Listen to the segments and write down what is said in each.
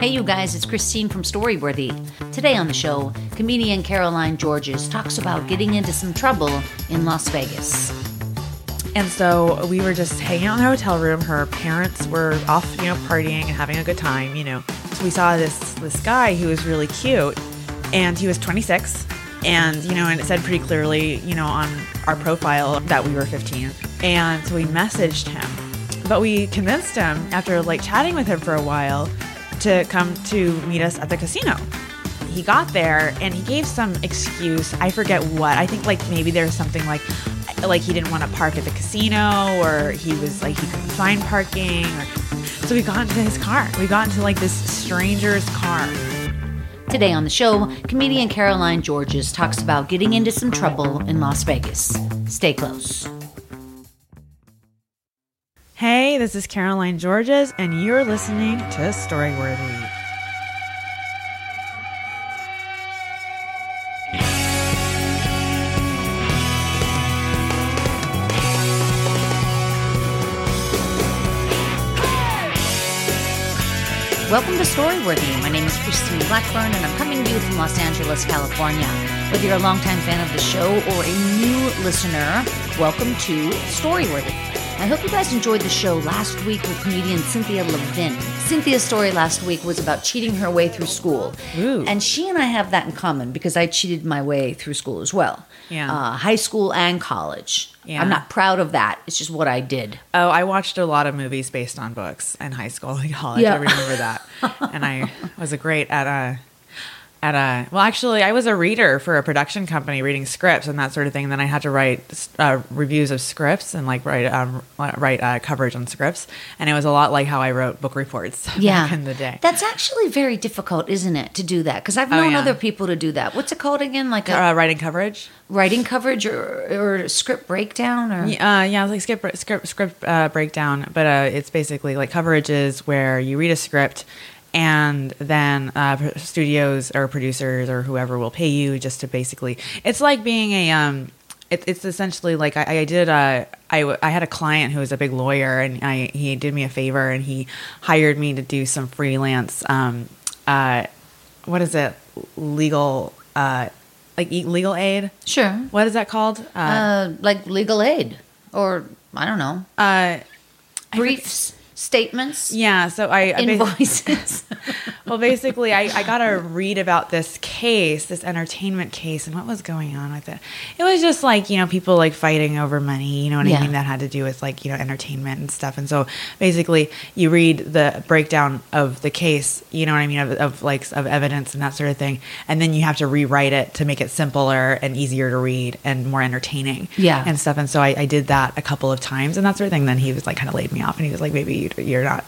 Hey you guys, it's Christine from Storyworthy. Today on the show, comedian Caroline Georges talks about getting into some trouble in Las Vegas. And so we were just hanging out in the hotel room. Her parents were off, partying and having a good time, So we saw this guy who was really cute, and he was 26. And, and it said pretty clearly, on our profile that we were 15. And so we messaged him. But we convinced him, after chatting with him for a while, to come to meet us at the casino. He got there and he gave some excuse. I forget what. I think maybe there's something like he didn't want to park at the casino, or he was he couldn't find parking. So we got into his car. We got into this stranger's car. Today on the show, comedian Caroline Georges talks about getting into some trouble in Las Vegas. Stay close. Hey, this is Caroline Georges, and you're listening to Storyworthy. Welcome to Storyworthy. My name is Christine Blackburn, and I'm coming to you from Los Angeles, California. Whether you're a longtime fan of the show or a new listener, welcome to Storyworthy. I hope you guys enjoyed the show last week with comedian Cynthia Levin. Cynthia's story last week was about cheating her way through school. Ooh. And she and I have that in common because I cheated my way through school as well. Yeah. High school and college. Yeah. I'm not proud of that. It's just what I did. Oh, I watched a lot of movies based on books in high school and college. Yeah. I remember that. And I was great well, actually, I was a reader for a production company, reading scripts and that sort of thing. And then I had to write reviews of scripts and write coverage on scripts. And it was a lot like how I wrote book reports back in the day. That's actually very difficult, isn't it, to do that? Because I've known other people to do that. What's it called again? Writing coverage? Writing coverage or script breakdown? Or Script breakdown. But it's basically coverage is where you read a script, and then studios or producers or whoever will pay you just to basically. It's like being it's essentially I had a client who was a big lawyer, and he did me a favor, and he hired me to do some freelance. What is it? Legal legal aid. Sure. What is that called? Legal aid, or I don't know. Briefs. Statements? Yeah, so invoices. Well, basically, I got to read about this case, this entertainment case, and what was going on with it. It was just people fighting over money, you know what I mean? That had to do with entertainment and stuff. And so basically, you read the breakdown of the case, you know what I mean, of evidence and that sort of thing, and then you have to rewrite it to make it simpler and easier to read and more entertaining, and stuff. And so I did that a couple of times and that sort of thing. Then he was kind of laid me off, and he was like, "Maybe you're not."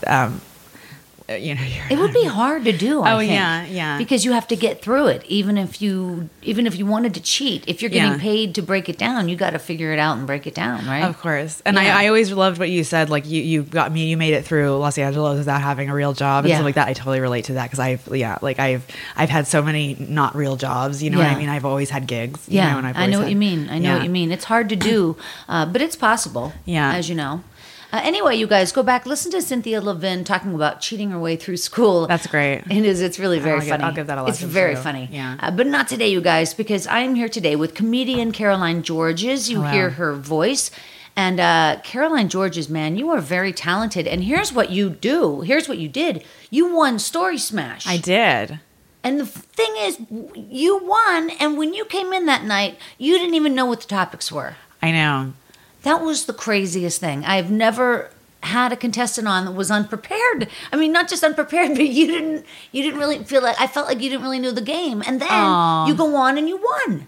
It would be hard to do. I think, yeah. Because you have to get through it, even if you wanted to cheat. If you're getting paid to break it down, you got to figure it out and break it down, right? Of course. And I always loved what you said. You made it through Los Angeles without having a real job and stuff like that. I totally relate to that because I've had so many not real jobs. You know what I mean? I've always had gigs. Yeah, and I know what you mean. I know what you mean. It's hard to do, but it's possible. Yeah, as you know. Anyway, you guys, go back, listen to Cynthia Levin talking about cheating her way through school. That's great. It's really very funny. I'll give that a listen. It's very funny. Yeah. But not today, you guys, because I am here today with comedian Caroline Georges. You hear her voice. And Caroline Georges, man, you are very talented. And here's what you do. Here's what you did. You won Story Smash. I did. And the thing is, you won, and when you came in that night, you didn't even know what the topics were. I know. That was the craziest thing. I've never had a contestant on that was unprepared. I mean, not just unprepared, but you didn't really feel like, I felt like you didn't really know the game. And then you go on and you won.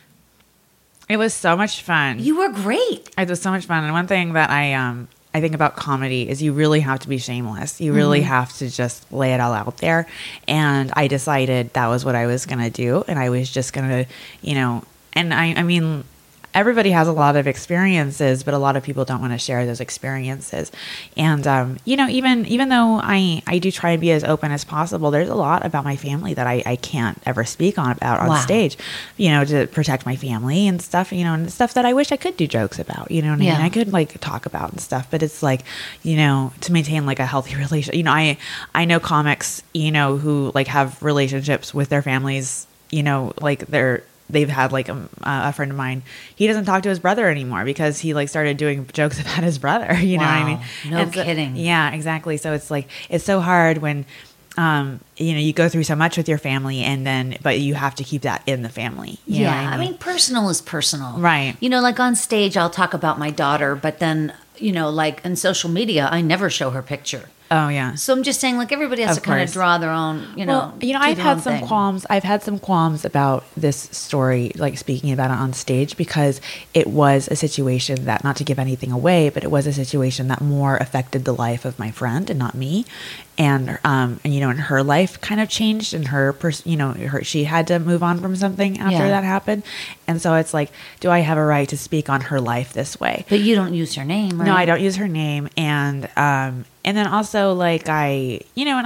It was so much fun. You were great. It was so much fun. And one thing that I think about comedy is you really have to be shameless. You really have to just lay it all out there. And I decided that was what I was going to do. And I was just going to, and I mean, everybody has a lot of experiences, but a lot of people don't want to share those experiences. And, even though I do try and be as open as possible, there's a lot about my family that I can't ever speak on stage, to protect my family and stuff, and stuff that I wish I could do jokes about, you know what I mean? I could like talk about and stuff, but it's like, to maintain like a healthy relationship, I know comics, who like have relationships with their families, like they've had like a friend of mine, he doesn't talk to his brother anymore because he like started doing jokes about his brother, you know what I mean? No kidding. Yeah, exactly. So it's like, it's so hard when, you go through so much with your family but you have to keep that in the family. You know what I mean, personal is personal. Right. Like on stage, I'll talk about my daughter, but then, like in social media, I never show her picture. Oh yeah. So I'm just saying, like, everybody has to kind of draw their own, I've had some qualms. I've had some qualms about this story, like speaking about it on stage, because it was a situation that, not to give anything away, but it was a situation that more affected the life of my friend and not me. And her life kind of changed, and she had to move on from something after that happened. And so it's like, do I have a right to speak on her life this way? But you don't use her name, right? No, I don't use her name. And then also like our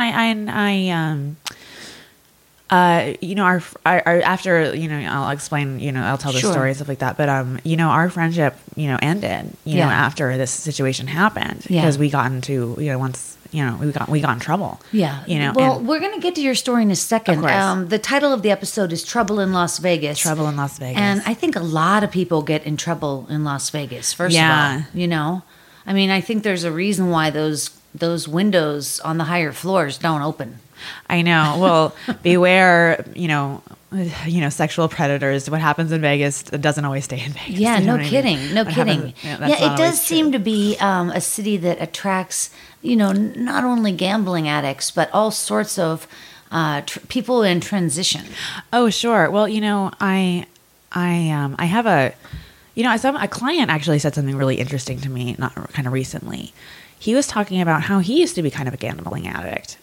after, I'll explain, I'll tell the story and stuff like that. But, our friendship, ended, after this situation happened, because we got into, we got in trouble. Yeah. Well, we're going to get to your story in a second. The title of the episode is Trouble in Las Vegas. Trouble in Las Vegas. And I think a lot of people get in trouble in Las Vegas, first of all, I mean, I think there's a reason why those windows on the higher floors don't open. I know. Well, beware, sexual predators. What happens in Vegas doesn't always stay in Vegas. Yeah, no kidding. No kidding. It does seem to be a city that attracts, not only gambling addicts, but all sorts of people in transition. Oh, sure. Well, I have a client actually said something really interesting to me, not kind of recently. He was talking about how he used to be kind of a gambling addict,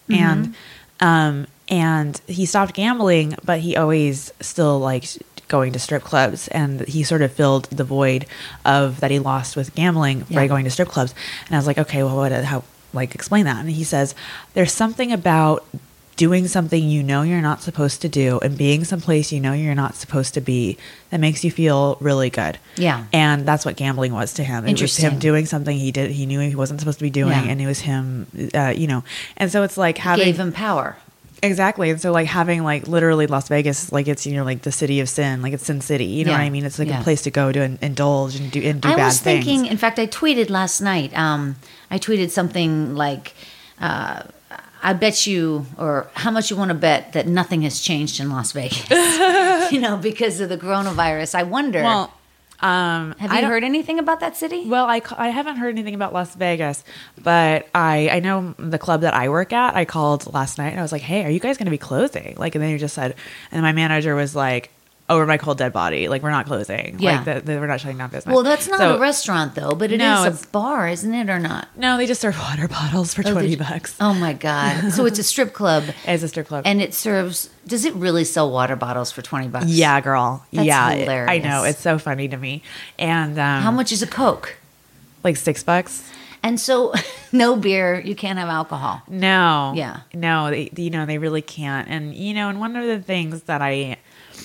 and he stopped gambling, but he always still liked going to strip clubs, and he sort of filled the void that he lost with gambling by going to strip clubs. And I was like, okay, well, explain that. And he says, there's something about doing something you're not supposed to do and being someplace you're not supposed to be that makes you feel really good. Yeah. And that's what gambling was to him. It was him doing something he knew he wasn't supposed to be doing, and it was him, And so it's like gave him power. Exactly. And so like having like literally Las Vegas, like it's, like the city of sin, like it's Sin City, you know what I mean? It's like a place to go to indulge and do bad things. I was thinking, in fact, I tweeted last night, I tweeted something like, I bet you, or how much you want to bet that nothing has changed in Las Vegas, because of the coronavirus. I wonder. Well, have you heard anything about that city? Well, I haven't heard anything about Las Vegas, but I know the club that I work at. I called last night and I was like, "Hey, are you guys going to be closing?" Like, and then you just said, and my manager was like, over my cold dead body. Like, we're not closing. Yeah. Like, we're not shutting down business. Well, that's not a restaurant, though, but it is a bar, isn't it, or not? No, they just serve water bottles for $20. Oh, my God. So it's a strip club. It's a strip club. And it serves... Does it really sell water bottles for $20? Yeah, girl. That's hilarious. I know. It's so funny to me. And how much is a Coke? Like $6. And so, no beer. You can't have alcohol. No. Yeah. No, they really can't. And, and one of the things that I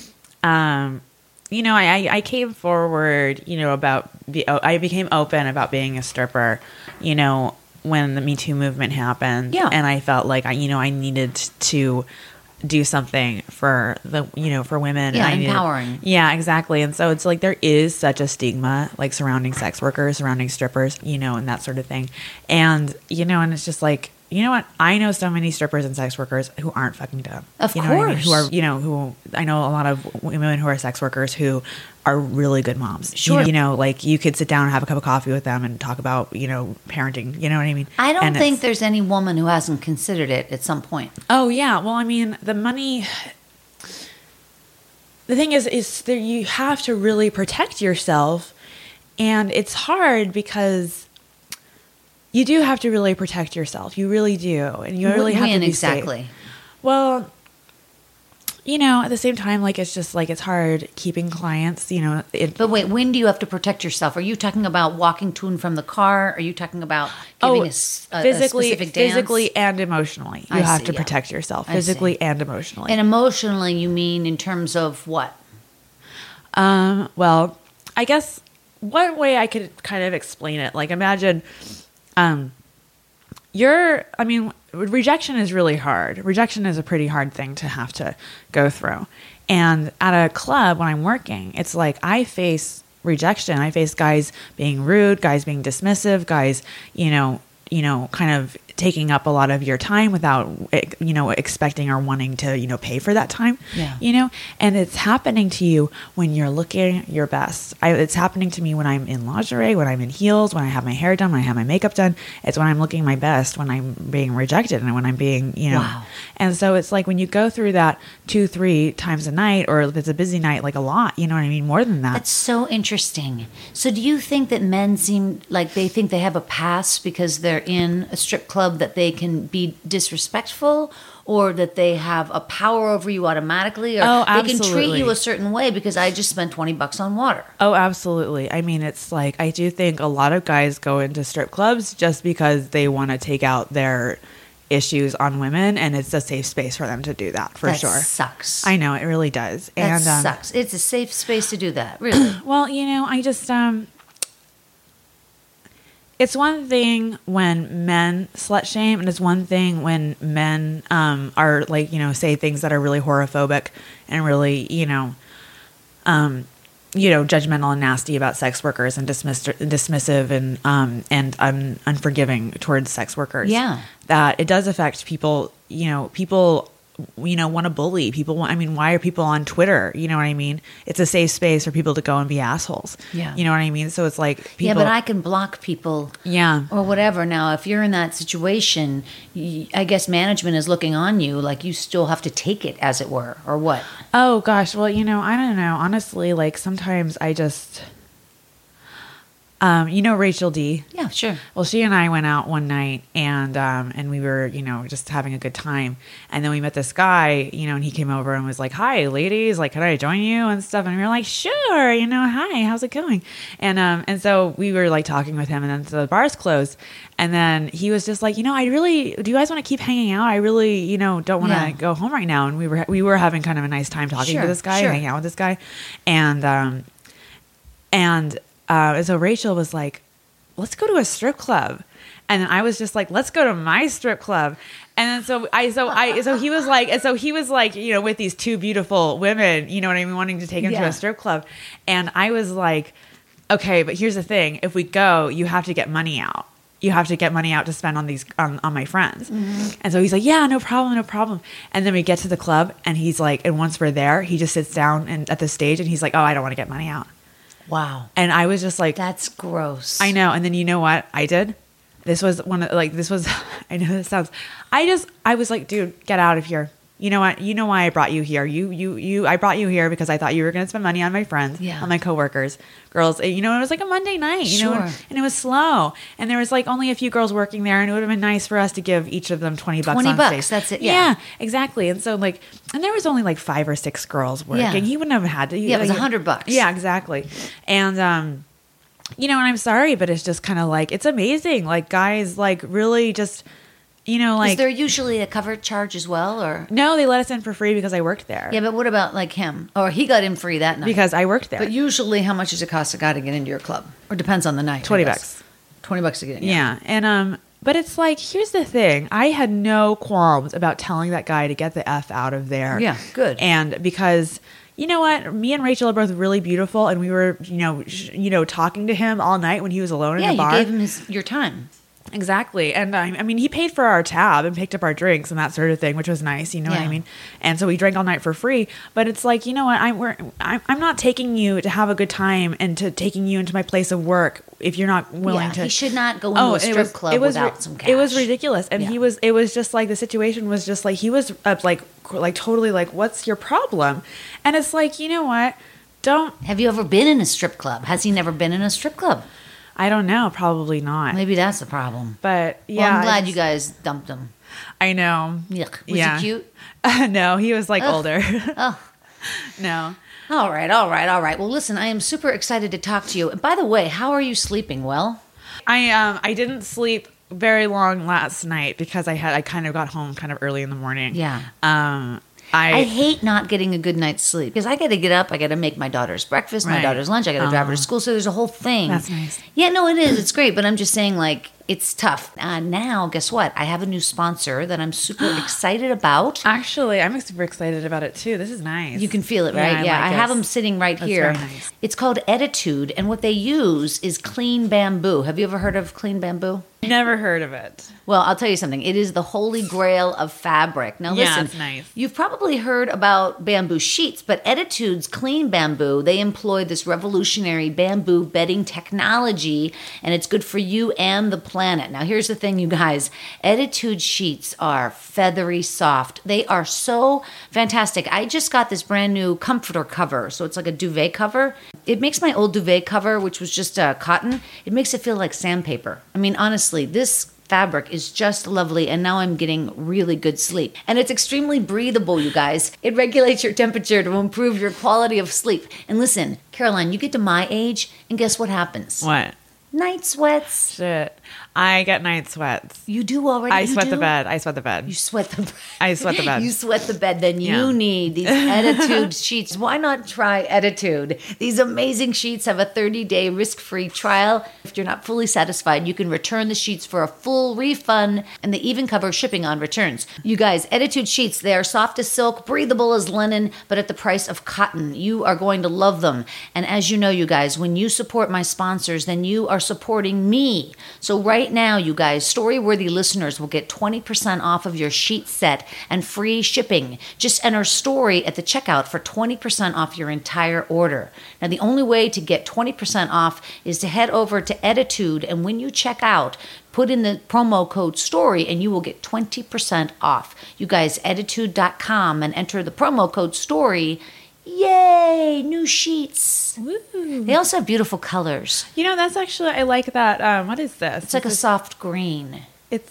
came forward, I became open about being a stripper, when the Me Too movement happened. Yeah. And I felt like, I needed to do something for for women. Yeah, empowering. Yeah, exactly. And so it's like, there is such a stigma, like surrounding sex workers, surrounding strippers, and that sort of thing. And, and it's just like, you know what? I know so many strippers and sex workers who aren't fucking dumb. Of course. What I mean? Who are, who I know a lot of women who are sex workers who are really good moms. Sure. Like you could sit down and have a cup of coffee with them and talk about, parenting. You know what I mean? I don't think there's any woman who hasn't considered it at some point. Oh, yeah. Well, I mean, the money... The thing is that you have to really protect yourself. And it's hard because... You do have to really protect yourself. You really do. And you really have to be exactly. safe. Well, at the same time, like, it's just like, it's hard keeping clients, But wait, when do you have to protect yourself? Are you talking about walking to and from the car? Are you talking about giving a specific dance? Physically and emotionally. You have to protect yourself physically and emotionally. And emotionally, you mean in terms of what? Well, I guess one way I could kind of explain it, like, imagine, rejection is really hard. Rejection is a pretty hard thing to have to go through. And at a club, when I'm working, it's like I face rejection. I face guys being rude, guys being dismissive, guys, kind of taking up a lot of your time without, expecting or wanting to, pay for that time, and it's happening to you when you're looking your best. It's happening to me when I'm in lingerie, when I'm in heels, when I have my hair done, when I have my makeup done. It's when I'm looking my best, when I'm being rejected and when I'm being, Wow. And so it's like when you go through that 2-3 times a night, or if it's a busy night, like a lot, you know what I mean? More than that. That's so interesting. So do you think that men seem like they think they have a pass because they're in a strip club, that they can be disrespectful, or that they have a power over you automatically, or they can treat you a certain way because I just spent $20 on water? Oh, absolutely. I mean, it's like, I do think a lot of guys go into strip clubs just because they want to take out their issues on women, and it's a safe space for them to do that, for sure. That sucks. I know, it really does. That sucks. It's a safe space to do that, really. Well, I just, it's one thing when men slut shame, and it's one thing when men are like, say things that are really horophobic and really, judgmental and nasty about sex workers, and dismissive and unforgiving towards sex workers. Yeah. That it does affect people, people want to bully people. Why are people on Twitter? You know what I mean? It's a safe space for people to go and be assholes. Yeah. You know what I mean? So it's like people. Yeah, but I can block people. Yeah. Or whatever. Now, if you're in that situation, I guess management is looking on you, like you still have to take it, as it were, or what? Oh gosh. Well, I don't know. Honestly, like sometimes I just, Rachel D. Yeah, sure. Well, she and I went out one night, and we were, just having a good time. And then we met this guy, and he came over and was like, "Hi, ladies, like, can I join you?" and stuff. And we were like, "Sure, hi, how's it going?" And so we were like talking with him, and then so the bar's closed. And then he was just like, do you guys want to keep hanging out? I really, don't want to go home right now. And we were having kind of a nice time talking to this guy, hanging out with this guy. And so Rachel was like, "Let's go to a strip club." And then I was just like, "Let's go to my strip club." And then so he was like, with these two beautiful women, you know what I mean, wanting to take him to a strip club. And I was like, "Okay, but here's the thing. If we go, you have to get money out. You have to get money out to spend on these, on my friends." Mm-hmm. And so he's like, "Yeah, no problem. And then we get to the club, and he's like, and once we're there, he just sits down at the stage, and he's like, "Oh, I don't want to get money out." Wow. And I was just like, that's gross. I know. And then you know what I did? This was I know this sounds, I was like, "Dude, get out of here. You know what? You know why I brought you here. I brought you here because I thought you were going to spend money on my friends, on my coworkers, girls. It was like a Monday night, and it was slow. And there was like only a few girls working there, and it would have been nice for us to give each of them $20 on stage. That's it. Yeah, exactly. And so and there was only like 5 or 6 girls working. Yeah. He wouldn't have had to. Yeah, it was $100. Yeah, exactly. And, and I'm sorry, but it's just kind of like, it's amazing. Like guys, like really just, is there usually a cover charge as well, or? No, they let us in for free because I worked there. Yeah, but what about like him? Or he got in free that night? Because I worked there. But usually how much does it cost a guy to get into your club? Or depends on the night. $20. $20 to get in. Yeah. And, but it's like, here's the thing. I had no qualms about telling that guy to get the F out of there. Yeah, good. And because, you know what? Me and Rachel are both really beautiful, and we were, talking to him all night when he was alone in the bar. Yeah, you gave him your time. Exactly. And he paid for our tab and picked up our drinks and that sort of thing, which was nice. You know what I mean? And so we drank all night for free. But it's like, you know what? I'm not taking you to have a good time and to taking you into my place of work if you're not willing to. He should not go into a strip club without some cash. It was ridiculous. And it was just like, the situation was just like, he was like totally like, "What's your problem?" And it's like, you know what? Have you ever been in a strip club? Has he never been in a strip club? I don't know. Probably not. Maybe that's the problem. But Well, yeah, I'm glad you guys dumped him. I know. Yuck. Was he cute? No, he was like older. Oh. No. All right. Well, listen, I am super excited to talk to you. And by the way, how are you sleeping? Well? I didn't sleep very long last night because I kind of got home kind of early in the morning. Yeah. I hate not getting a good night's sleep because I got to get up. I got to make my daughter's breakfast, my Right. daughter's lunch. I got to drive her to school. So there's a whole thing. That's nice. Yeah, no, it is. It's great. But I'm just saying, like, it's tough. Now, guess what? I have a new sponsor that I'm super excited about. Actually, I'm super excited about it too. This is nice. You can feel it, right? Yeah, I have them sitting right here. very nice. It's called Ettitude, and what they use is clean bamboo. Have you ever heard of clean bamboo? Never heard of it. Well, I'll tell you something. It is the holy grail of fabric. Now, Yeah, listen, it's nice. You've probably heard about bamboo sheets, but Ettitude's clean bamboo, they employ this revolutionary bamboo bedding technology, and it's good for you and the planet. Now, here's the thing, you guys. Ettitude sheets are feathery soft. They are so fantastic. I just got this brand new comforter cover, so it's like a duvet cover. It makes my old duvet cover, which was just cotton, it makes it feel like sandpaper. I mean, honestly, this fabric is just lovely, and now I'm getting really good sleep. And it's extremely breathable, you guys. It regulates your temperature to improve your quality of sleep. And listen, Caroline, you get to my age, and guess what happens? What? Night sweats. Shit. I get night sweats. You do already? I You sweat the do? bed. I sweat the bed. You sweat the bed. I sweat the bed. You sweat the bed. Then Yeah. you need these Ettitude sheets. Why not try Ettitude? These amazing sheets have a 30-day risk-free trial. If you're not fully satisfied, you can return the sheets for a full refund, and they even cover shipping on returns. You guys, Ettitude sheets, they are soft as silk, breathable as linen, but at the price of cotton. You are going to love them. And as you know, you guys, when you support my sponsors, then you are supporting me. So right now, you guys, story-worthy listeners will get 20% off of your sheet set and free shipping. Just enter story at the checkout for 20% off your entire order. Now, the only way to get 20% off is to head over to Ettitude, and when you check out, put in the promo code STORY and you will get 20% off. You guys, Ettitude.com, and enter the promo code STORY. Yay! New sheets. Woo. They also have beautiful colors. You know, that's actually, I like that. What is this? It's like a soft green.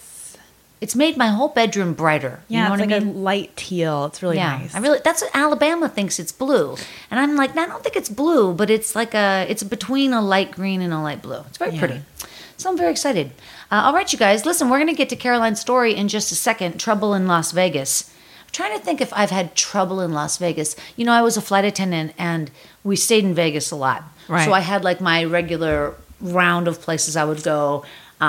It's made my whole bedroom brighter. yeah, You know it's what like I mean? a light teal. It's really nice. That's what Alabama thinks it's blue. And I'm like, I don't think it's blue, but it's like it's between a light green and a light blue. It's very Yeah. pretty. So I'm very excited. All right, you guys, listen, we're going to get to Caroline's story in just a second. Trouble in Las Vegas. I'm trying to think if I've had trouble in Las Vegas. You know, I was a flight attendant and we stayed in Vegas a lot. Right. So I had like my regular round of places I would go,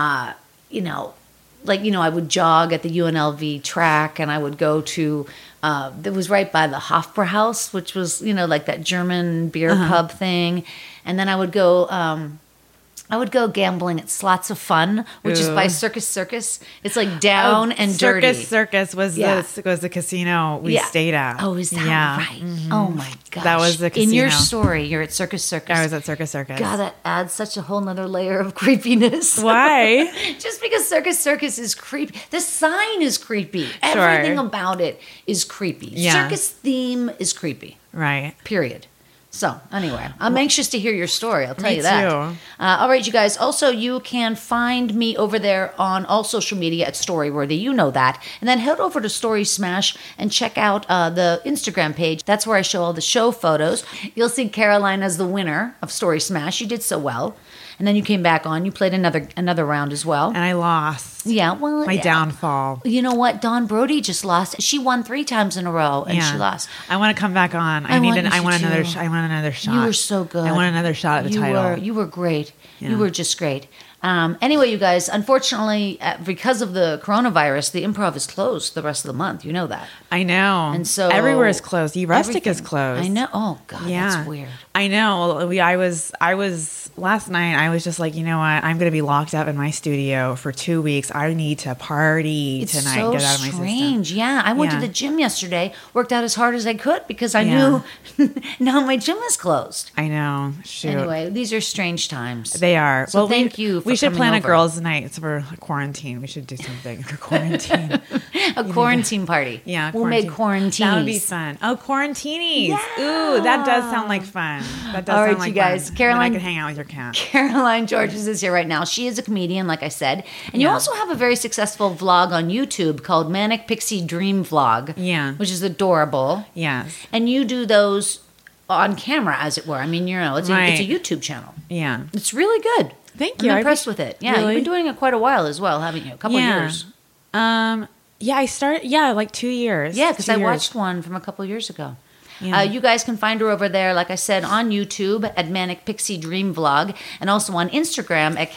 I would jog at the UNLV track, and I would go to, it was right by the Hofbrauhaus, which was, like that German beer pub thing. And then I would go gambling at Slots of Fun, which is by Circus Circus. It's like down and dirty. Circus was the casino we stayed at. Oh, is that right? Mhm. Oh my gosh. That was the In your casino. story, you're at Circus Circus. I was at Circus Circus. God, that adds such a whole nother layer of creepiness. Why? Just because Circus Circus is creepy. The sign is creepy. Everything about it is creepy. Yeah. Circus theme is creepy. Right. Period. So, anyway, I'm anxious to hear your story. I'll tell Me you that. too. All right, you guys. Also, you can find me over there on all social media at Storyworthy. You know that. And then head over to Story Smash and check out the Instagram page. That's where I show all the show photos. You'll see Caroline as the winner of Story Smash. You did so well. And then you came back on. You played another round as well. And I lost. Yeah, well, My downfall. You know what? Dawn Brody just lost. She won 3 times in a row, and she lost. I want to come back on. I want another. you to. I want another shot. You were so good. I want another shot at the title. You were great. Yeah. You were just great. Anyway, you guys, unfortunately, because of the coronavirus, the Improv is closed the rest of the month. You know that. I know. And so everywhere is closed. The Rustic is everything. closed. I know. Oh God, that's weird. I know. I was last night. I was just like, you know what? I'm going to be locked up in my studio for 2 weeks. I need to party It's tonight. so Get out of my system. strange. Yeah, I went to Yeah. the gym yesterday. Worked out as hard as I could because I Yeah. knew now my gym is closed. I know. Shoot. Anyway, these are strange times. They are. So thank you for We should coming plan a over. girls' night for quarantine. We should do something for quarantine. A quarantine party. Yeah, we'll make quarantines. That would be fun. Oh, quarantinis. Ooh, that does sound like fun. That does All right, sound like you guys. fun. Caroline- Then I can hang out with your cat. Caroline Georges is here right now. She is a comedian, like I said. And you Yeah. also have a very successful vlog on YouTube called Manic Pixie Dream Vlog. Yeah. Which is adorable. Yes. And you do those on camera, as it were. I mean, it's a Right. YouTube channel. Yeah. It's really good. Thank you. I'm I impressed with it. Yeah, Really? you've been doing it quite a while as well, haven't you? A couple years. Yeah, I started, like 2 years. Yeah, because 2 I years. watched one from a couple years ago. Yeah. You guys can find her over there, like I said, on YouTube at Manic Pixie Dream Vlog, and also on Instagram at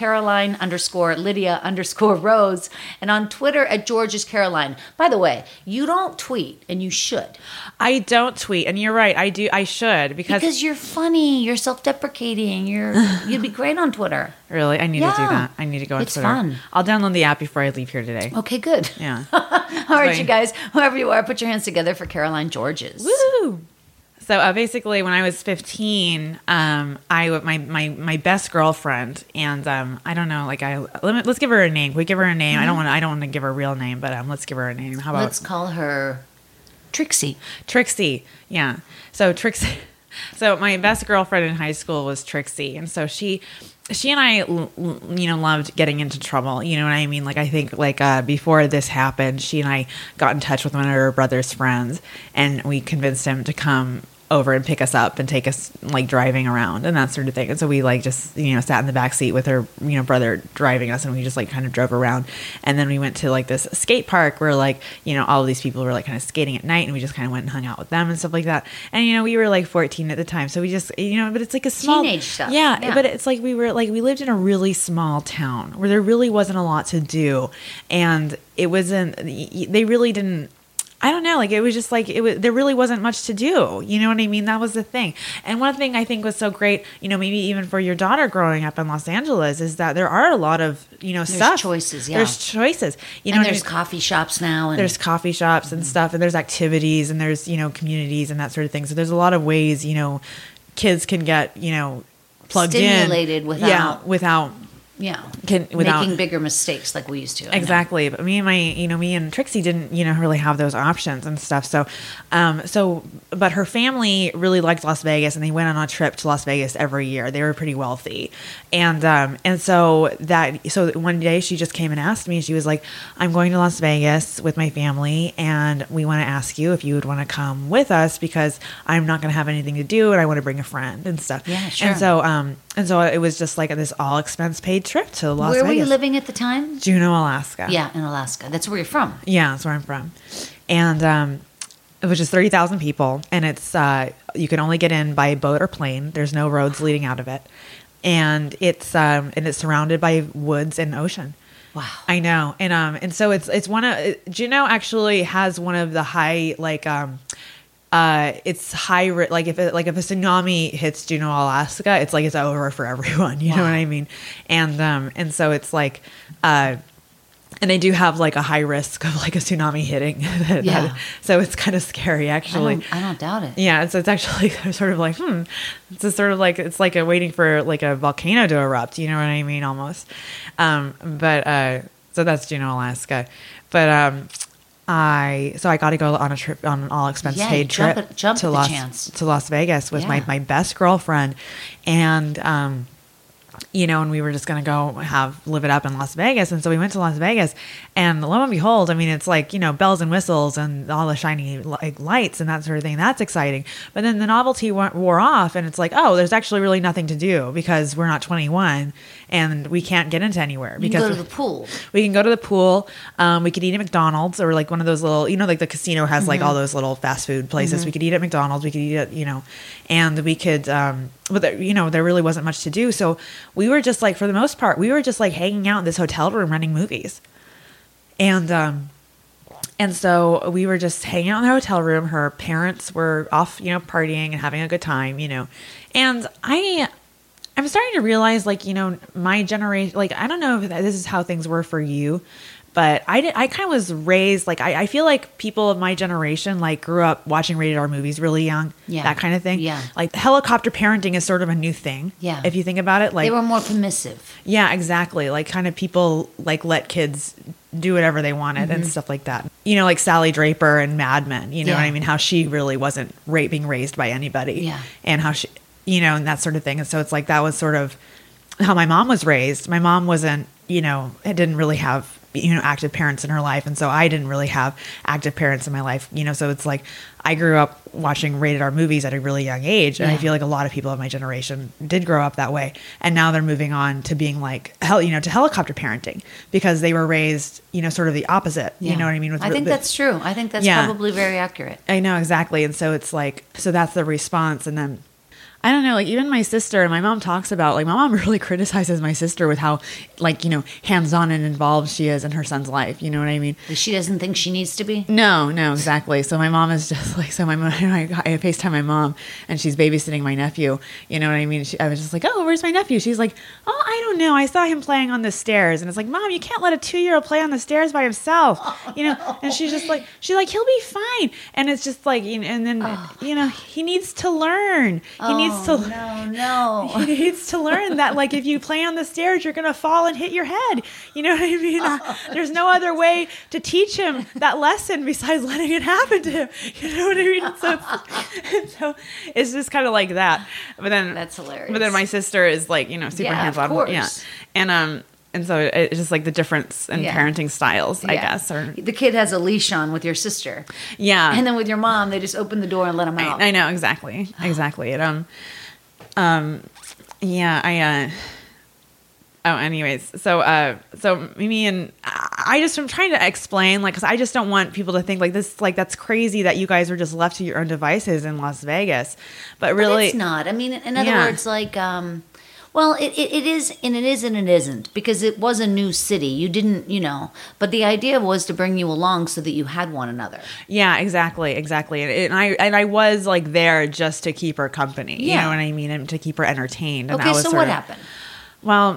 Caroline_Lydia_Rose, and on Twitter at George's Caroline. By the way, you don't tweet, and you should. I don't tweet, and you're right. I should Because you're funny, you're self-deprecating, you'd be great on Twitter. Really, I need to do Yeah. that. I need to go on It's Twitter. fun. I'll download the app before I leave here today. Okay, good. Yeah. All right, you guys, whoever you are, put your hands together for Caroline Georges. Woo! So basically, when I was 15, my best girlfriend, and I don't know, let's give her a name. Can we give her a name? Mm-hmm. I don't want to give her a real name, but let's give her a name. How about Let's call her Trixie. Trixie? Yeah. So Trixie. So my best girlfriend in high school was Trixie, and so she and I, loved getting into trouble. You know what I mean? Like I think before this happened, she and I got in touch with one of her brother's friends, and we convinced him to come over and pick us up and take us driving around and that sort of thing. And so we just sat in the back seat with her brother driving us, and we just kind of drove around. And then we went to this skate park where all of these people were kind of skating at night, and we just kind of went and hung out with them and stuff like that. And we were 14 at the time, so we just but it's a small Teenage stuff. Yeah, but it's we lived in a really small town where there really wasn't a lot to do, and it wasn't, they really didn't, I don't know, it was just there really wasn't much to do. You know what I mean? That was the thing. And one thing I think was so great, maybe even for your daughter growing up in Los Angeles, is that there are a lot of, stuff. Choices, yeah. There's choices. And there's coffee shops now. And there's coffee shops and stuff, and there's activities, and there's, communities and that sort of thing. So there's a lot of ways, kids can get, plugged stimulated in. without without making bigger mistakes like we used to. Exactly. But me and Trixie didn't, really have those options and stuff. So, but her family really liked Las Vegas, and they went on a trip to Las Vegas every year. They were pretty wealthy. So one day she just came and asked me, she was like, I'm going to Las Vegas with my family, and we want to ask you if you would want to come with us, because I'm not going to have anything to do, and I want to bring a friend and stuff. Yeah, sure. And so it was just this all expense paid trip to Las Vegas. Where were you living at the time? Juneau, Alaska. Yeah, in Alaska. That's where you're from. Yeah, that's where I'm from. And which is 30,000 people, and it's you can only get in by boat or plane. There's no roads leading out of it, and it's surrounded by woods and ocean. Wow, I know, and so it's one of Juneau actually has one of the high it's high if a tsunami hits Juneau, Alaska, it's it's over for everyone. You know what I mean? And so it's and they do have a high risk of a tsunami hitting. Yeah. So it's kind of scary, actually. I don't doubt it. Yeah. So it's actually sort of it's just sort of it's waiting for a volcano to erupt. You know what I mean? Almost. So that's Juneau, Alaska. But I got to go on a trip, on an all expense paid trip to Las Vegas with my best girlfriend, and and we were just going to go live it up in Las Vegas. And so we went to Las Vegas, and lo and behold, I mean, it's bells and whistles and all the shiny lights and that sort of thing. That's exciting. But then the novelty wore off, and it's there's actually really nothing to do because we're not 21 and we can't get into anywhere. You can go to the pool. We can go to the pool. We could eat at McDonald's, or one of those little, the casino has all those little fast food places. Mm-hmm. We could eat at McDonald's. We could eat at, and we could, but there really wasn't much to do. So we were just for the most part, we were just hanging out in this hotel room running movies. And so we were just hanging out in the hotel room. Her parents were off, partying and having a good time, and I'm starting to realize, my generation, I don't know if this is how things were for you, but I kind of was raised, I feel like people of my generation, grew up watching rated R movies really young, that kind of thing. Yeah. Helicopter parenting is sort of a new thing. Yeah. If you think about it, they were more permissive. Yeah, exactly. Kind of people, let kids do whatever they wanted and stuff like that. Sally Draper and Mad Men, you know what I mean? How she really wasn't being raised by anybody. Yeah. And how she, and that sort of thing. And so it's that was sort of, how my mom was raised. My mom wasn't, it didn't really have, active parents in her life. And so I didn't really have active parents in my life, so it's like I grew up watching rated R movies at a really young age. And I feel like a lot of people of my generation did grow up that way. And now they're moving on to being like, to helicopter parenting because they were raised, sort of the opposite. You know what I mean? I think that's true. I think that's probably very accurate. I know, exactly. And so it's like, so that's the response. And then I don't know, like even my sister and my mom talks about, like my mom really criticizes my sister with how like, hands-on and involved she is in her son's life. You know what I mean? She doesn't think she needs to be? No, exactly. So my mom is just like, so my mom, I FaceTime my mom and she's babysitting my nephew. You know what I mean? I was just like, oh, where's my nephew? She's like, oh, I don't know. I saw him playing on the stairs. And it's like, Mom, you can't let a 2-year-old play on the stairs by himself. And she's like, he'll be fine. And it's just like, and then, he needs to learn. He needs to He needs to learn that like if you play on the stairs, you're gonna fall and hit your head. You know what I mean? There's no other way to teach him that lesson besides letting it happen to him. You know what I mean? So it's just kind of like that. But then that's hilarious. But then my sister is like super hands-on. Of course. Yeah, and so it's just like the difference in parenting styles, I guess. Or the kid has a leash on with your sister. Yeah. And then with your mom, they just open the door and let him out. I know, exactly. Anyways, so Mimi and I'm trying to explain, like, cause I just don't want people to think like this, like that's crazy that you guys are just left to your own devices in Las Vegas, but really it's not. I mean, in other words, like, well, it is, and it is, and it isn't, because it was a new city. You didn't, but the idea was to bring you along so that you had one another. Yeah, exactly. And I was like there just to keep her company. You know what I mean? And to keep her entertained. And okay, that was so what happened? Well,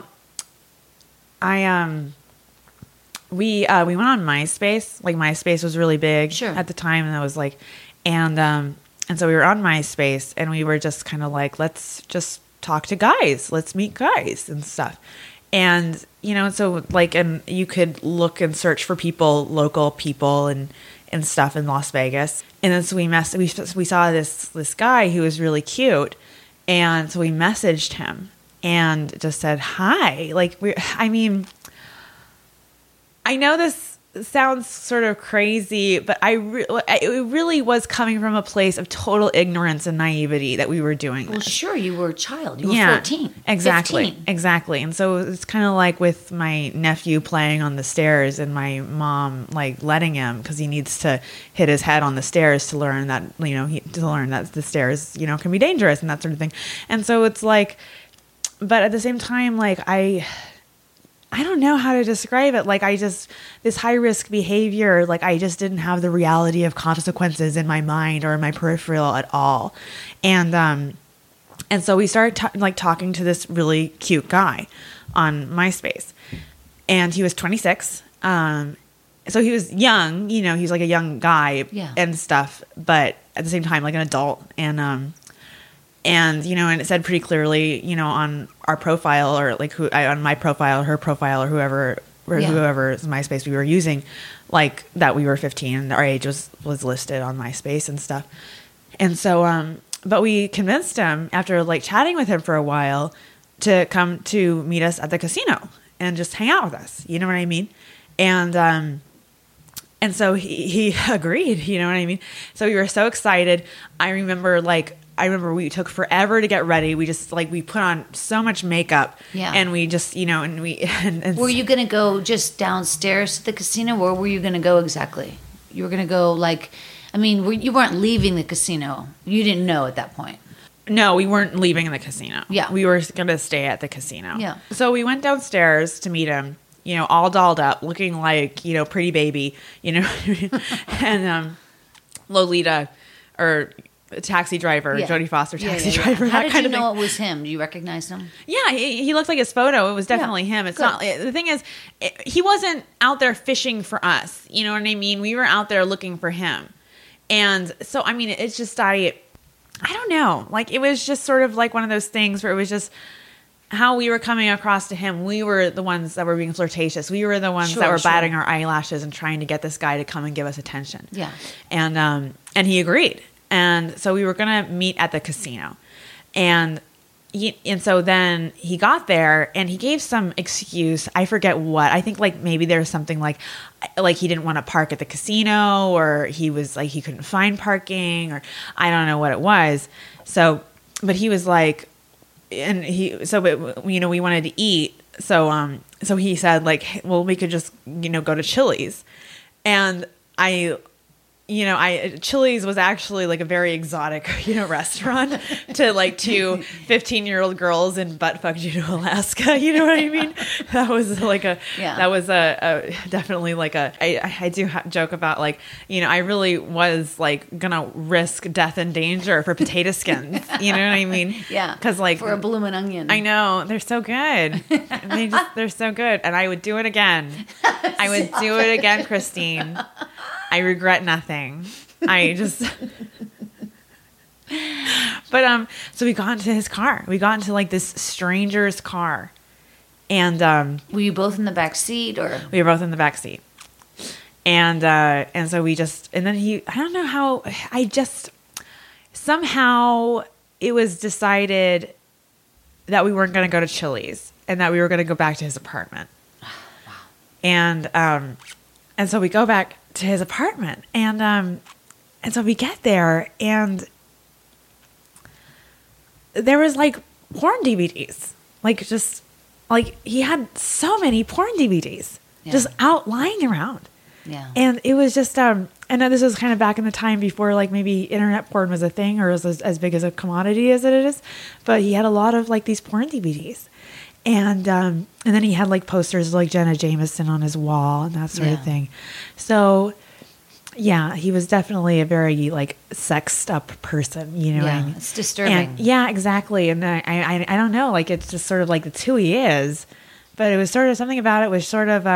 we went on MySpace. Like MySpace was really big at the time, and I was like, and so we were on MySpace, and we were just kind of like, let's just talk to guys. Let's meet guys and stuff. And, so like, and you could look and search for local people and stuff in Las Vegas. And then so we saw this guy who was really cute. And so we messaged him and just said, hi. Like, I know this sounds sort of crazy, but it really was coming from a place of total ignorance and naivety that we were doing this. Well, sure, you were a child. You were 14. Exactly. 15. Exactly. And so it's kind of like with my nephew playing on the stairs and my mom like letting him because he needs to hit his head on the stairs to learn that, to learn that the stairs, can be dangerous and that sort of thing. And so it's like, but at the same time, like I don't know how to describe it. Like this high risk behavior, like I just didn't have the reality of consequences in my mind or in my peripheral at all. And so we started talking to this really cute guy on MySpace, and he was 26. So he was young, he was like a young guy and stuff, but at the same time, like an adult. And it said pretty clearly, on our profile or like on my profile, her profile, or whoever's MySpace we were using, like that we were 15 and our age was listed on MySpace and stuff. And so, but we convinced him after like chatting with him for a while to come to meet us at the casino and just hang out with us. You know what I mean? And so he agreed, you know what I mean? So we were so excited. I remember we took forever to get ready. We just we put on so much makeup, and we just and were you going to go just downstairs to the casino? Where were you going to go exactly? You were going to go you weren't leaving the casino. You didn't know at that point. No, we weren't leaving the casino. Yeah, we were going to stay at the casino. Yeah. So we went downstairs to meet him. All dolled up, looking like pretty baby. And Lolita or. A taxi driver, Jodie Foster taxi driver. How did you know it was him? Do you recognize him? Yeah, he looked like his photo. It was definitely him. It's not. The thing is, he wasn't out there fishing for us. You know what I mean? We were out there looking for him, and so I mean, it's just I don't know. Like it was just sort of like one of those things where it was just how we were coming across to him. We were the ones that were being flirtatious. We were the ones that were batting our eyelashes and trying to get this guy to come and give us attention. Yeah, and he agreed. And so we were going to meet at the casino. And, and so then he got there and he gave some excuse. I forget what. I think like maybe there's something like he didn't want to park at the casino, or he was like he couldn't find parking, or I don't know what it was. So, but he was like, and we wanted to eat. So he said like, well, we could just go to Chili's, and Chili's was actually like a very exotic, restaurant to like two 15-year-old girls in buttfuck Juneau, Alaska. You know what I mean? That was like that was a definitely like I do joke about like, I really was like going to risk death and danger for potato skins. You know what I mean? Yeah. Cause like for a bloomin' onion. I know. They're so good. They're so good. And I would do it again. I would do it again, Christine. I regret nothing. But so we got into his car. We got into like this stranger's car, and were you both in the back seat, or we were both in the back seat? And so and then I don't know how, somehow it was decided that we weren't going to go to Chili's and that we were going to go back to his apartment. Wow. And so we go back to his apartment, and so we get there, and there was like porn DVDs, like he had so many porn DVDs just out lying around. Yeah. And it was just, I know this was kind of back in the time before like maybe internet porn was a thing or was as big as a commodity as it is, but he had a lot of like these porn DVDs. And then he had like posters of like Jenna Jameson on his wall and that sort of thing. So yeah, he was definitely a very like sexed up person, you know what I mean? It's disturbing. And, yeah, exactly. And I don't know, like it's just sort of like it's who he is, but it was sort of something about it was sort of,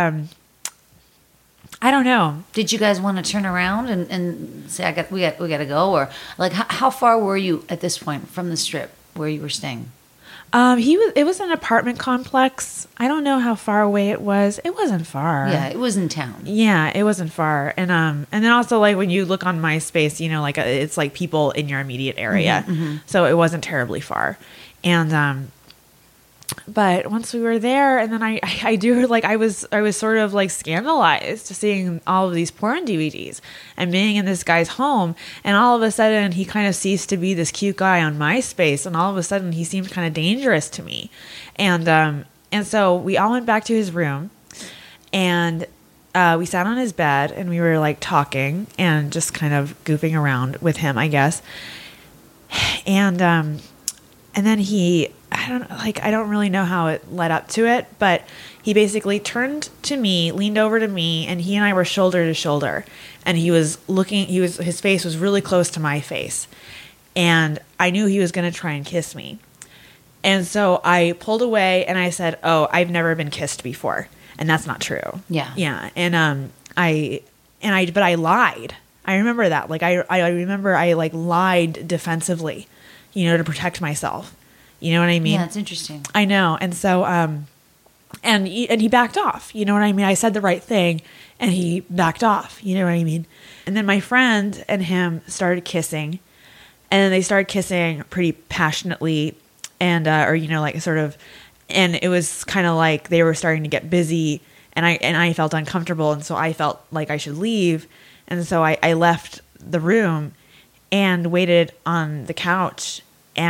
I don't know. Did you guys want to turn around and say, we got to go? Or like, how far were you at this point from the Strip where you were staying? It was an apartment complex. I don't know how far away it was. It wasn't far. Yeah, it was in town. Yeah, it wasn't far. And then also like when you look on MySpace, like it's like people in your immediate area. Mm-hmm. So it wasn't terribly far. And but once we were there, and then I do like I was sort of like scandalized to seeing all of these porn DVDs and being in this guy's home, and all of a sudden he kind of ceased to be this cute guy on MySpace, and all of a sudden he seemed kind of dangerous to me, and so we all went back to his room, and we sat on his bed and we were like talking and just kind of goofing around with him, I guess, and then he. I don't really know how it led up to it, but he basically turned to me, leaned over to me, and he and I were shoulder to shoulder. And his face was really close to my face. And I knew he was going to try and kiss me. And so I pulled away and I said, "Oh, I've never been kissed before." And that's not true. Yeah. Yeah. And but I lied. I remember that. Like I remember I like lied defensively, to protect myself. You know what I mean? Yeah, it's interesting. I know. And so, and he backed off. You know what I mean? I said the right thing and he backed off. You know what I mean? And then my friend and him started kissing, and then they started kissing pretty passionately and, like sort of, and it was kind of like they were starting to get busy, and I felt uncomfortable. And so I felt like I should leave. And so I left the room and waited on the couch,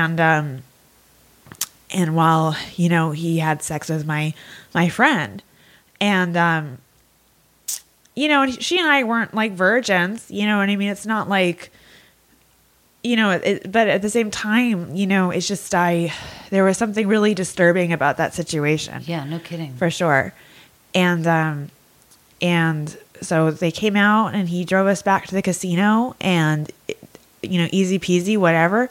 and while, he had sex with my friend, and, and she and I weren't like virgins, you know what I mean? It's not like, but at the same time, it's just, there was something really disturbing about that situation. Yeah, no kidding. For sure. And so they came out and he drove us back to the casino, and, easy peasy, whatever.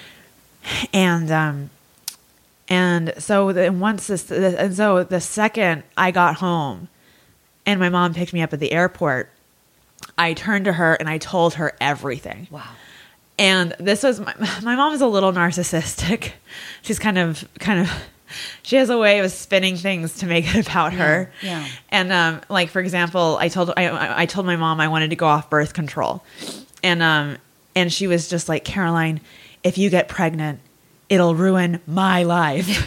And so the second I got home and my mom picked me up at the airport, I turned to her and I told her everything. Wow. And this was, my mom is a little narcissistic. She's kind of, she has a way of spinning things to make it about her. Yeah. And, like, for example, I told my mom I wanted to go off birth control. And she was just like, "Caroline, if you get pregnant, it'll ruin my life.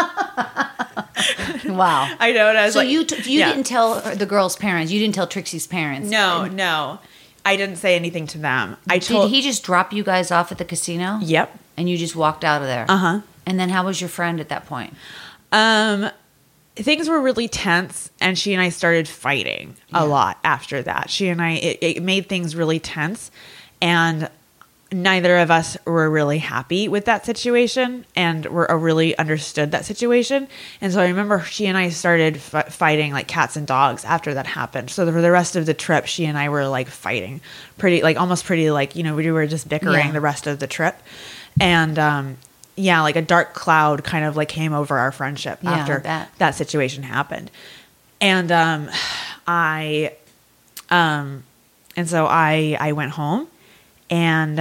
Wow. I know. And I was So like, you yeah. didn't tell the girl's parents. You didn't tell Trixie's parents. No. I didn't say anything to them. Did he just drop you guys off at the casino? Yep. And you just walked out of there? Uh-huh. And then how was your friend at that point? Things were really tense, and she and I started fighting a lot after that. She and I, it made things really tense, and neither of us were really happy with that situation, and really understood that situation. And so I remember she and I started fighting like cats and dogs after that happened. So for the rest of the trip, she and I were like fighting almost pretty, we were just bickering the rest of the trip. And, like a dark cloud kind of like came over our friendship after that situation happened. And, so I went home. And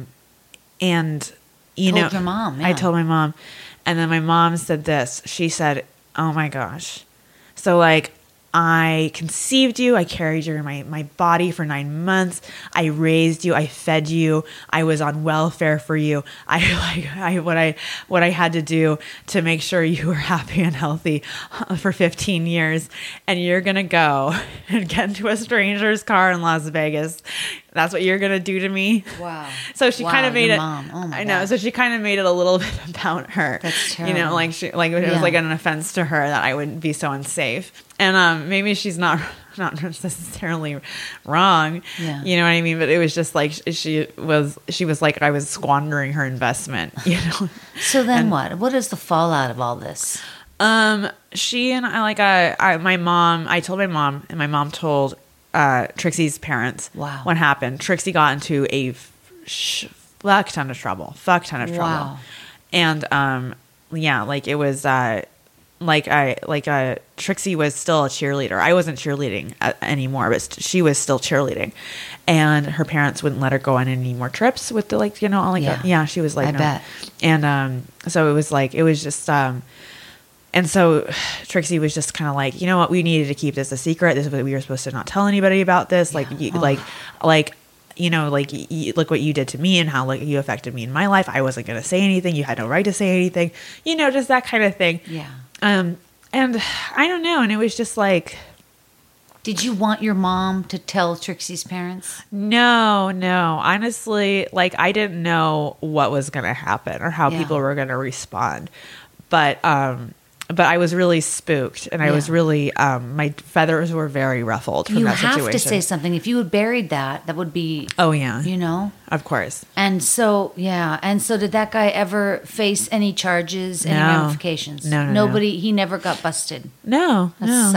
you Told your mom, yeah. I told my mom, and then my mom said this. She said, "Oh my gosh, so like I conceived you, I carried you in my body for 9 months, I raised you, I fed you, I was on welfare for you. What I had to do to make sure you were happy and healthy for 15 years, and you're gonna go and get into a stranger's car in Las Vegas. That's what you're gonna do to me." Wow. So she kind of made it. Mom. Oh my I know. gosh. So she kind of made it a little bit about her. That's terrible. It was like an offense to her that I would be so unsafe. And maybe she's not necessarily wrong. Yeah. You know what I mean? But it was just like she was like I was squandering her investment. You know. So then what? What is the fallout of all this? She and I told my mom, and my mom told Trixie's parents. Wow. What happened. Trixie got into a fuck ton of trouble. Wow. And it was Trixie was still a cheerleader. I wasn't cheerleading anymore, but she was still cheerleading, and her parents wouldn't let her go on any more trips with the she was like, I no. bet. And so it was just and so Trixie was just kind of like, you know what, we needed to keep this a secret. This is what we were supposed to not tell anybody about this. Look what you did to me and how you affected me in my life. I wasn't going to say anything. You had no right to say anything, just that kind of thing. Yeah. And I don't know. And it was just like, did you want your mom to tell Trixie's parents? No. Honestly, I didn't know what was going to happen or how people were going to respond. But I was really spooked, and I was really, my feathers were very ruffled from that situation. You have to say something. If you had buried that would be... Oh, yeah. Of course. And so, did that guy ever face any charges, any ramifications? No. He never got busted? No.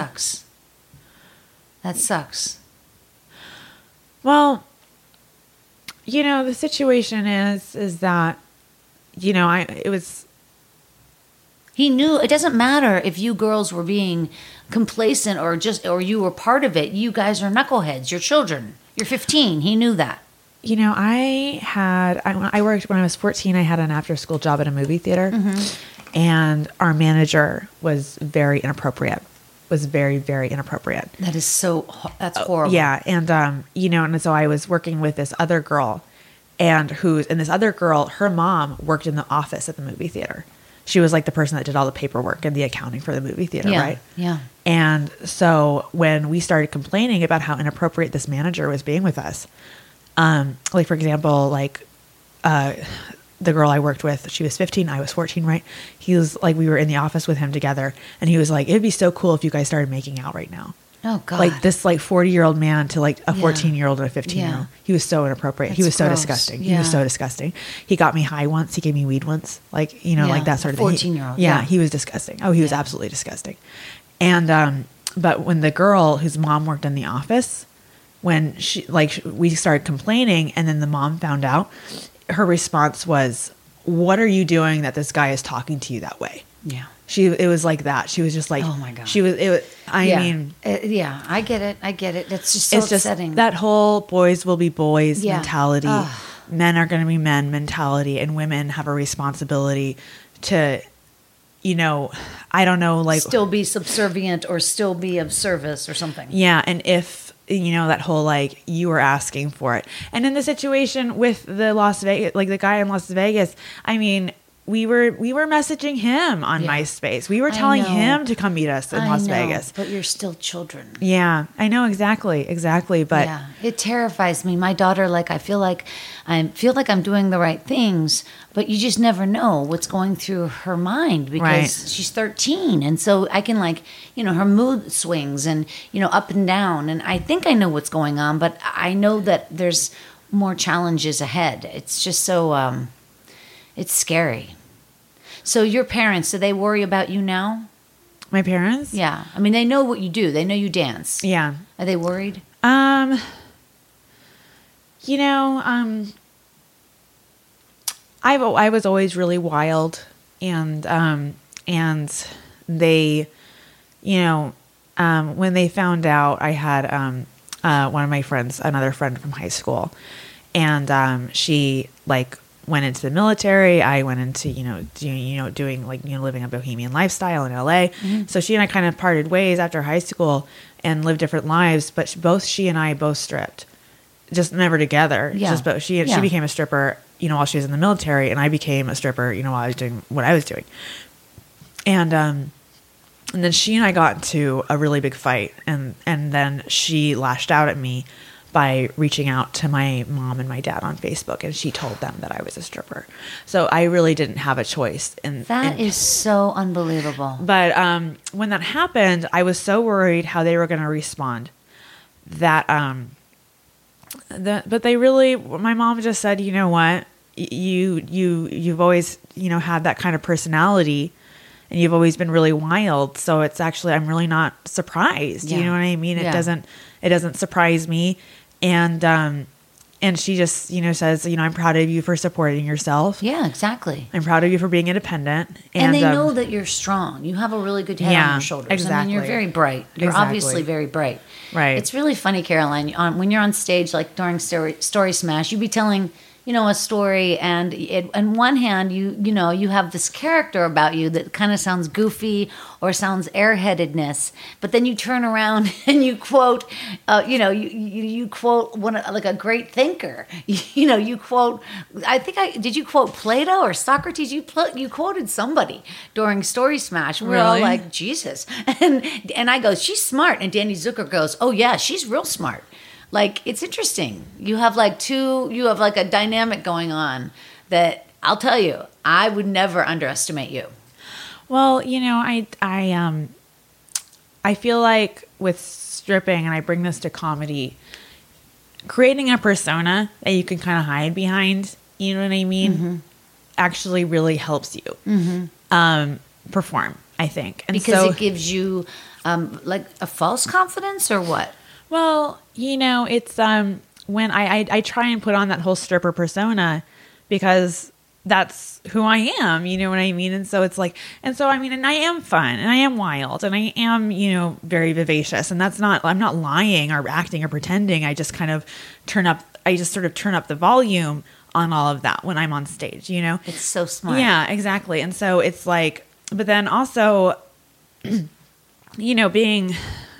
That sucks. Well, the situation is that, it was... He knew it doesn't matter if you girls were being complacent or you were part of it. You guys are knuckleheads. You're children. You're 15. He knew that. I worked when I was 14. I had an after-school job at a movie theater, and our manager was very inappropriate. Was very, very inappropriate. That's horrible. Yeah, and and so I was working with this other girl, and this other girl, her mom worked in the office at the movie theater. She was like the person that did all the paperwork and the accounting for the movie theater, right? Yeah. And so when we started complaining about how inappropriate this manager was being with us, for example, the girl I worked with, she was 15, I was 14, right? He was like, we were in the office with him together, and he was like, it'd be so cool if you guys started making out right now. Oh, God. This 40-year-old man to a 14-year-old and a 15-year-old. He was so inappropriate. That's he was so gross. disgusting. Yeah. He was so disgusting. He got me high once. He gave me weed once. Like that sort of thing. 14-year-old. Yeah, he was disgusting. Oh, he was absolutely disgusting. And, but when the girl whose mom worked in the office, when we started complaining and then the mom found out, her response was, what are you doing that this guy is talking to you that way? Yeah. It was like that. She was just like, oh my God. I get it. It's just so upsetting. Just that whole boys will be boys mentality. Ugh. Men are going to be men mentality, and women have a responsibility to, I don't know, still be subservient or still be of service or something. Yeah. And if, that whole, you were asking for it. And in the situation with the Las Vegas, the guy in Las Vegas, I mean, we were messaging him on MySpace. We were telling him to come meet us in Las Vegas. But you're still children. Yeah, I know exactly. But yeah, it terrifies me. My daughter, like, I feel like I'm doing the right things, but you just never know what's going through her mind because she's 13, and so I can, like, her mood swings and up and down, and I think I know what's going on, but I know that there's more challenges ahead. It's just so it's scary. So your parents, do they worry about you now? My parents? Yeah. I mean, they know what you do. They know you dance. Yeah. Are they worried? I was always really wild, and they, when they found out, I had one of my friends, another friend from high school, and she like went into the military. I went into doing like living a bohemian lifestyle in LA. Mm-hmm. So she and I kind of parted ways after high school and lived different lives. But she and I both stripped, just never together. Yeah. She became a stripper, while she was in the military, and I became a stripper, while I was doing what I was doing. And then she and I got into a really big fight, and then she lashed out at me by reaching out to my mom and my dad on Facebook, and she told them that I was a stripper. So I really didn't have a choice. That is so unbelievable. But when that happened, I was so worried how they were going to respond. But they really, my mom just said, you know what, you've always had that kind of personality, and you've always been really wild. So it's actually, I'm really not surprised. Yeah. You know what I mean? It doesn't surprise me. And she just, says, I'm proud of you for supporting yourself. Yeah, exactly. I'm proud of you for being independent. And they know that you're strong. You have a really good head on your shoulders. Exactly. I mean, you're very bright. You're obviously very bright. Right. It's really funny, Caroline, when you're on stage, like during Story Smash, you'd be telling a story, and on one hand, you have this character about you that kind of sounds goofy or sounds airheadedness, but then you turn around and you quote, you quote like a great thinker. You quote, did you quote Plato or Socrates? You quoted somebody during Story Smash. We're all like, Jesus, and I go, she's smart, and Danny Zucker goes, oh yeah, she's real smart. Like, it's interesting. You have like a dynamic going on that I'll tell you, I would never underestimate you. Well, I feel like with stripping, and I bring this to comedy, creating a persona that you can kind of hide behind, you know what I mean? Mm-hmm. Actually really helps you perform, I think. And because it gives you like a false confidence, or what? Well, it's when I try and put on that whole stripper persona because that's who I am, you know what I mean? And so it's like, and I am fun, and I am wild, and I am, very vivacious, and I'm not lying or acting or pretending. I just kind of turn up the volume on all of that when I'm on stage, It's so smart. Yeah, exactly. And so it's like, but then also, being,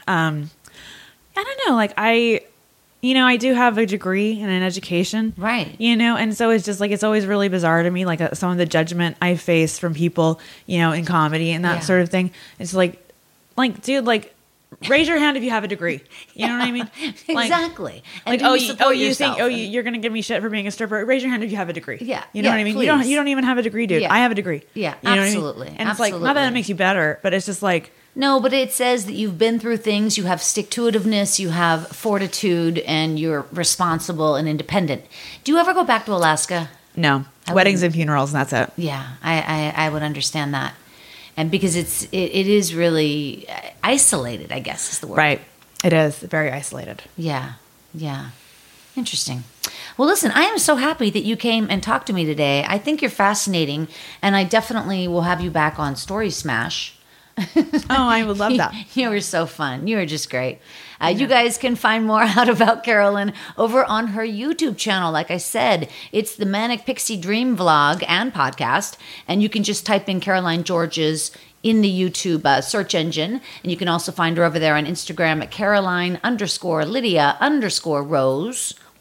I don't know, like I do have a degree in an education. Right. And so it's just like, it's always really bizarre to me, like some of the judgment I face from people, in comedy and that sort of thing. It's like, dude, like, raise your hand if you have a degree. You know what I mean? Like, exactly. And you think you're going to give me shit for being a stripper? Raise your hand if you have a degree. Yeah. You know what I mean? Please. You don't even have a degree, dude. Yeah. I have a degree. Yeah, you know absolutely. What I mean? And it's like, not that it makes you better, but it's just like, no, but it says that you've been through things, you have stick-to-itiveness, you have fortitude, and you're responsible and independent. Do you ever go back to Alaska? No. Weddings and funerals, and that's it. Yeah, I would understand that. And because it is really isolated, I guess is the word. Right. It is very isolated. Yeah. Interesting. Well, listen, I am so happy that you came and talked to me today. I think you're fascinating, and I definitely will have you back on Story Smash. Oh, I would love that. You were so fun. You were just great. You guys can find more out about Carolyn over on her YouTube channel. Like I said, it's the Manic Pixie Dream vlog and podcast. And you can just type in Caroline Georges in the YouTube search engine. And you can also find her over there on Instagram at Caroline_Lydia_Rose.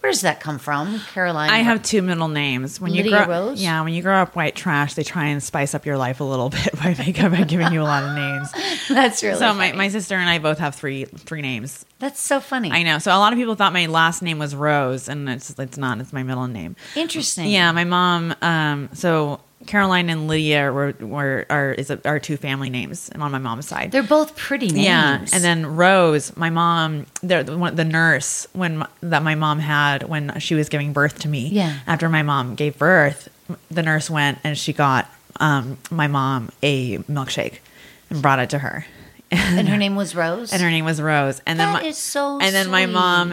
Where does that come from, Caroline? I have 2 middle names. When Lydia you grow, Rose? Yeah, when you grow up white trash, they try and spice up your life a little bit by giving you a lot of names. That's really So funny. my sister and I both have three names. That's so funny. I know. So a lot of people thought my last name was Rose, and it's not. It's my middle name. Interesting. Yeah, my mom. So Caroline and Lydia are 2 family names on my mom's side. They're both pretty names. Yeah, and then Rose, my mom, the nurse that my mom had when she was giving birth to me. Yeah. After my mom gave birth, the nurse went and she got my mom a milkshake and brought it to her. And her name was Rose? And her name was Rose. And then That is so And then my sweet. mom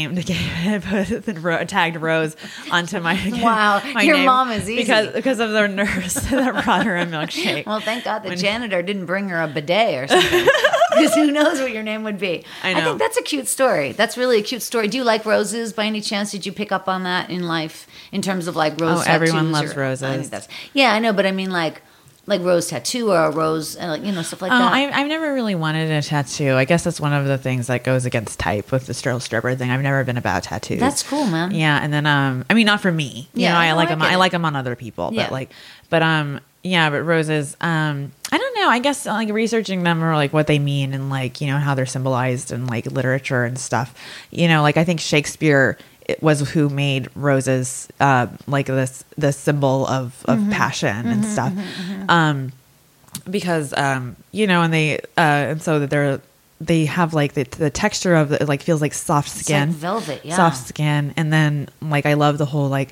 tagged Rose onto my Wow, my your name mom is easy. because of the nurse that brought her a milkshake. Well, thank God the janitor didn't bring her a bidet or something. Because who knows what your name would be. I know. think that's a cute story. That's really a cute story. Do you like roses by any chance? Did you pick up on that in life in terms of like rose tattoos? Everyone loves I roses. think I know, but I mean like rose tattoo or a rose, stuff like that. I've never really wanted a tattoo. I guess that's one of the things that goes against type with the stripper thing. I've never been about tattoos. That's cool, man. Yeah, and then I mean, not for me. Yeah, I like I them. get I it. like them on other people. Yeah. But roses. I don't know. I guess like researching them or like what they mean and like how they're symbolized in like literature and stuff. Like I think Shakespeare was who made roses like the symbol of passion and stuff. Because and they and so that they have like the texture of it like feels like soft skin, It's like velvet, yeah. soft skin, and then like I love the whole like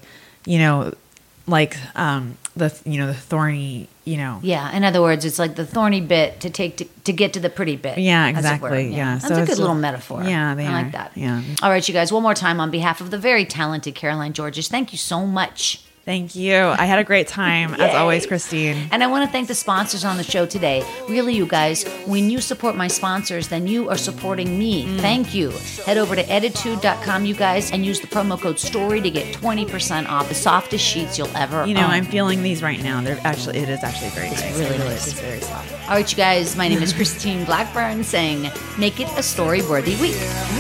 the thorny Yeah, in other words, it's like the thorny bit to take to get to the pretty bit. Yeah, as it exactly, were. yeah. That's So a it's good little a- metaphor. yeah, they I are. like that. Yeah. All right, you guys, one more time on behalf of the very talented Caroline Georges, thank you so much. Thank you. I had a great time as always, Christine. And I want to thank the sponsors on the show today. Really, you guys, when you support my sponsors, then you are supporting me. Thank you. Head over to editude.com, you guys, and use the promo code STORY to get 20% off the softest sheets you'll ever own. I'm feeling these right now. It is actually very nice. really nice. It's very soft. All right, you guys, my name is Christine Blackburn saying, make it a story-worthy week.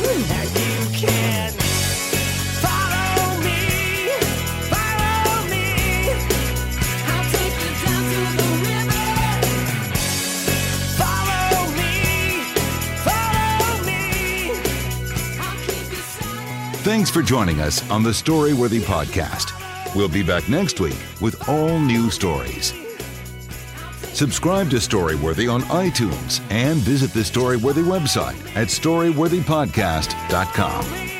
Thanks for joining us on the Storyworthy Podcast. We'll be back next week with all new stories. Subscribe to Storyworthy on iTunes and visit the Storyworthy website at storyworthypodcast.com.